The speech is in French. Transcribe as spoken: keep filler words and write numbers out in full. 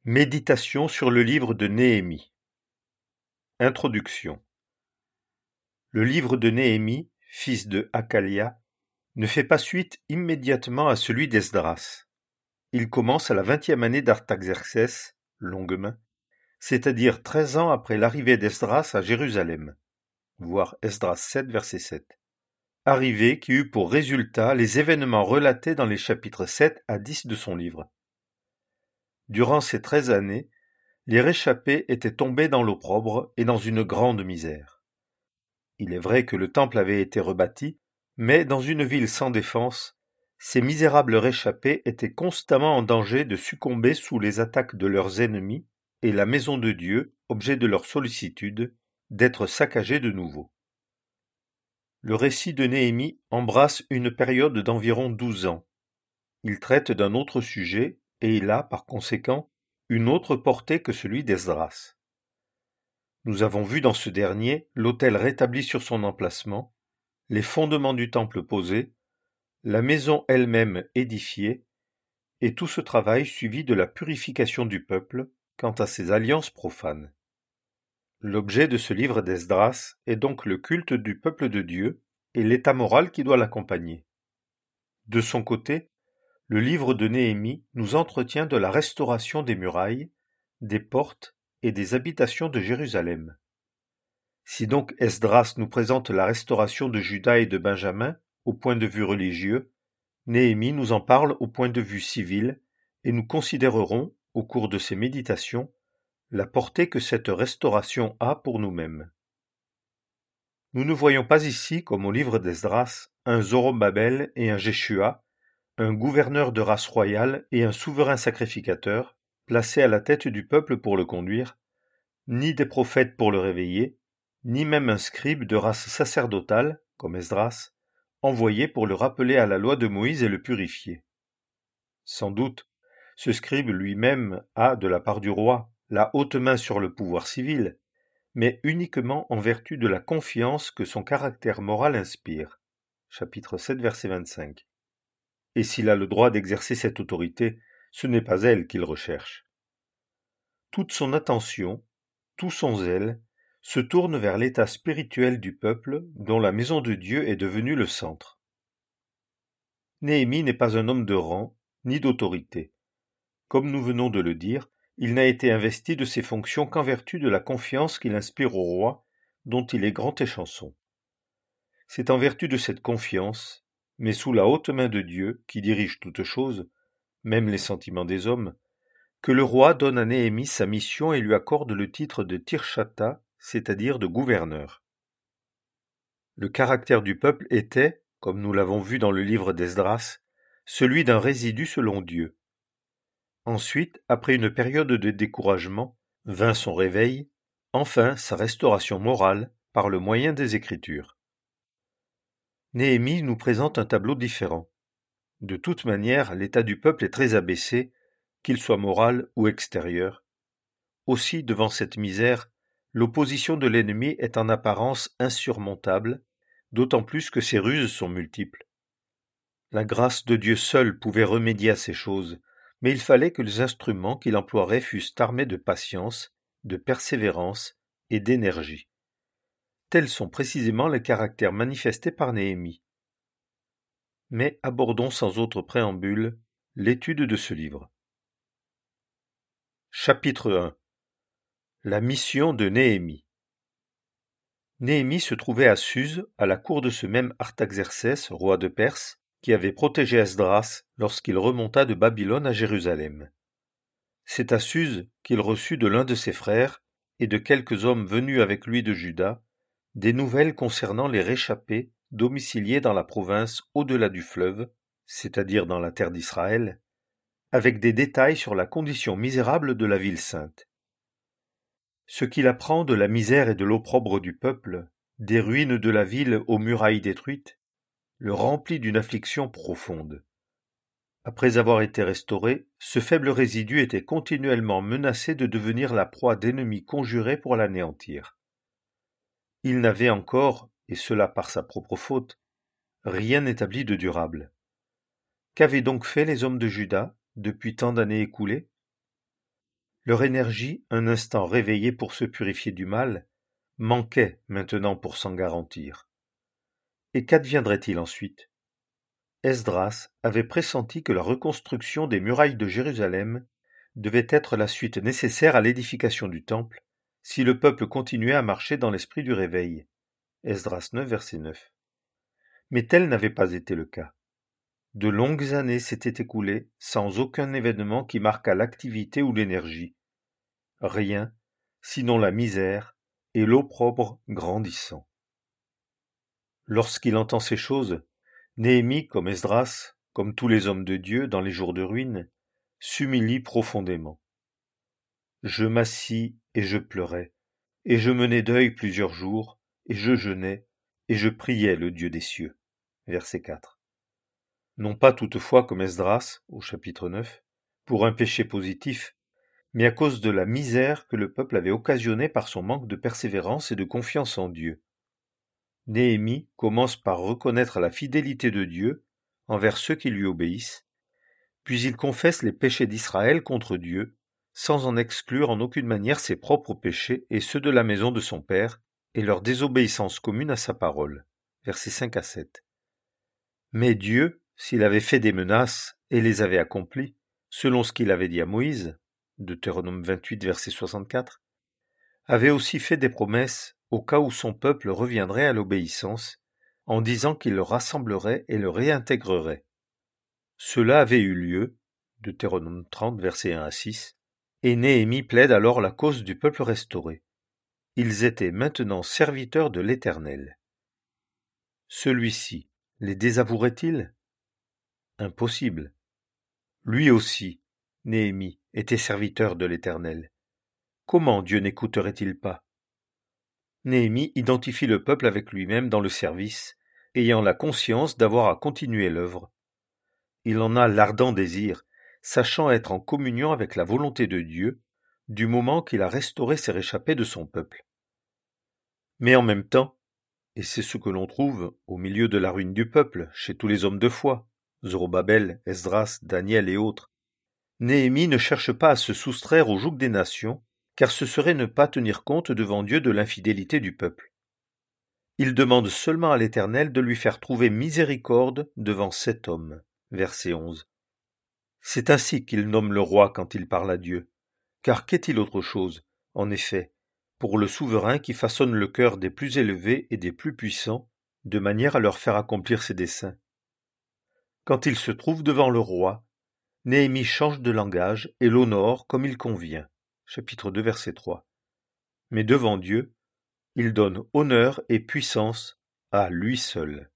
Méditation sur le livre de Néhémie. Introduction. Le livre de Néhémie, fils de Hakalia, ne fait pas suite immédiatement à celui d'Esdras. Il commence à la vingtième année d'Artaxerxès, longue main, c'est-à-dire treize ans après l'arrivée d'Esdras à Jérusalem, voir Esdras sept, verset sept. Arrivée qui eut pour résultat les événements relatés dans les chapitres sept à dix de son livre. Durant ces treize années, les réchappés étaient tombés dans l'opprobre et dans une grande misère. Il est vrai que le temple avait été rebâti, mais dans une ville sans défense, ces misérables réchappés étaient constamment en danger de succomber sous les attaques de leurs ennemis et la maison de Dieu, objet de leur sollicitude, d'être saccagée de nouveau. Le récit de Néhémie embrasse une période d'environ douze ans. Il traite d'un autre sujet et il a, par conséquent, une autre portée que celui d'Esdras. Nous avons vu dans ce dernier l'autel rétabli sur son emplacement, les fondements du temple posés, la maison elle-même édifiée, et tout ce travail suivi de la purification du peuple quant à ses alliances profanes. L'objet de ce livre d'Esdras est donc le culte du peuple de Dieu et l'état moral qui doit l'accompagner. De son côté, le livre de Néhémie nous entretient de la restauration des murailles, des portes et des habitations de Jérusalem. Si donc Esdras nous présente la restauration de Juda et de Benjamin au point de vue religieux, Néhémie nous en parle au point de vue civil, et nous considérerons, au cours de ces méditations, la portée que cette restauration a pour nous-mêmes. Nous ne voyons pas ici, comme au livre d'Esdras, un Zorobabel et un Jéshua, un gouverneur de race royale et un souverain sacrificateur, placés à la tête du peuple pour le conduire, ni des prophètes pour le réveiller, ni même un scribe de race sacerdotale, comme Esdras, envoyé pour le rappeler à la loi de Moïse et le purifier. Sans doute, ce scribe lui-même a, de la part du roi, la haute main sur le pouvoir civil, mais uniquement en vertu de la confiance que son caractère moral inspire. Chapitre sept, verset vingt-cinq. Et s'il a le droit d'exercer cette autorité, ce n'est pas elle qu'il recherche. Toute son attention, tout son zèle, se tourne vers l'état spirituel du peuple dont la maison de Dieu est devenue le centre. Néhémie n'est pas un homme de rang, ni d'autorité. Comme nous venons de le dire, il n'a été investi de ses fonctions qu'en vertu de la confiance qu'il inspire au roi, dont il est grand échanson. C'est en vertu de cette confiance, mais sous la haute main de Dieu, qui dirige toutes choses, même les sentiments des hommes, que le roi donne à Néhémie sa mission et lui accorde le titre de Tirshata, c'est-à-dire de gouverneur. Le caractère du peuple était, comme nous l'avons vu dans le livre d'Esdras, celui d'un résidu selon Dieu. Ensuite, après une période de découragement, vint son réveil, enfin sa restauration morale par le moyen des Écritures. Néhémie nous présente un tableau différent. De toute manière, l'état du peuple est très abaissé, qu'il soit moral ou extérieur. Aussi, devant cette misère, l'opposition de l'ennemi est en apparence insurmontable, d'autant plus que ses ruses sont multiples. La grâce de Dieu seule pouvait remédier à ces choses, mais il fallait que les instruments qu'il emploierait fussent armés de patience, de persévérance et d'énergie. Tels sont précisément les caractères manifestés par Néhémie. Mais abordons sans autre préambule l'étude de ce livre. Chapitre un. La mission de Néhémie. Néhémie se trouvait à Suse, à la cour de ce même Artaxerxès, roi de Perse, qui avait protégé Esdras lorsqu'il remonta de Babylone à Jérusalem. C'est à Suse qu'il reçut de l'un de ses frères et de quelques hommes venus avec lui de Juda des nouvelles concernant les réchappés domiciliés dans la province au-delà du fleuve, c'est-à-dire dans la terre d'Israël, avec des détails sur la condition misérable de la ville sainte. Ce qu'il apprend de la misère et de l'opprobre du peuple, des ruines de la ville aux murailles détruites, le remplit d'une affliction profonde. Après avoir été restauré, ce faible résidu était continuellement menacé de devenir la proie d'ennemis conjurés pour l'anéantir. Il n'avait encore, et cela par sa propre faute, rien établi de durable. Qu'avaient donc fait les hommes de Juda depuis tant d'années écoulées ? Leur énergie, un instant réveillée pour se purifier du mal, manquait maintenant pour s'en garantir. Et qu'adviendrait-il ensuite? Esdras avait pressenti que la reconstruction des murailles de Jérusalem devait être la suite nécessaire à l'édification du temple, si le peuple continuait à marcher dans l'esprit du réveil. Esdras neuf, verset neuf. Mais tel n'avait pas été le cas. De longues années s'étaient écoulées sans aucun événement qui marquât l'activité ou l'énergie. Rien, sinon la misère et l'opprobre grandissant. Lorsqu'il entend ces choses, Néhémie, comme Esdras, comme tous les hommes de Dieu dans les jours de ruine, s'humilie profondément. Je m'assis et je pleurais, et je menai deuil plusieurs jours, et je jeûnais, et je priais le Dieu des cieux. Verset quatre. Non pas toutefois comme Esdras, au chapitre neuf, pour un péché positif, mais à cause de la misère que le peuple avait occasionnée par son manque de persévérance et de confiance en Dieu. Néhémie commence par reconnaître la fidélité de Dieu envers ceux qui lui obéissent, puis il confesse les péchés d'Israël contre Dieu, sans en exclure en aucune manière ses propres péchés et ceux de la maison de son père, et leur désobéissance commune à sa parole. Versets cinq à sept. Mais Dieu, s'il avait fait des menaces et les avait accomplies, selon ce qu'il avait dit à Moïse, Deutéronome vingt-huit, verset soixante-quatre, avait aussi fait des promesses au cas où son peuple reviendrait à l'obéissance, en disant qu'il le rassemblerait et le réintégrerait. Cela avait eu lieu, Deutéronome trente, versets un à six, et Néhémie plaide alors la cause du peuple restauré. Ils étaient maintenant serviteurs de l'Éternel. Celui-ci les désavouerait-il? Impossible. Lui aussi, Néhémie, était serviteur de l'Éternel. Comment Dieu n'écouterait-il pas? Néhémie identifie le peuple avec lui-même dans le service, ayant la conscience d'avoir à continuer l'œuvre. Il en a l'ardent désir, sachant être en communion avec la volonté de Dieu, du moment qu'il a restauré ses réchappés de son peuple. Mais en même temps, et c'est ce que l'on trouve au milieu de la ruine du peuple, chez tous les hommes de foi, Zorobabel, Esdras, Daniel et autres, Néhémie ne cherche pas à se soustraire au joug des nations, car ce serait ne pas tenir compte devant Dieu de l'infidélité du peuple. Il demande seulement à l'Éternel de lui faire trouver miséricorde devant cet homme. Verset onze. C'est ainsi qu'il nomme le roi quand il parle à Dieu. Car qu'est-il autre chose, en effet, pour le souverain qui façonne le cœur des plus élevés et des plus puissants, de manière à leur faire accomplir ses desseins. Quand il se trouve devant le roi, Néhémie change de langage et l'honore comme il convient. Chapitre deux, verset trois. Mais devant Dieu, il donne honneur et puissance à lui seul.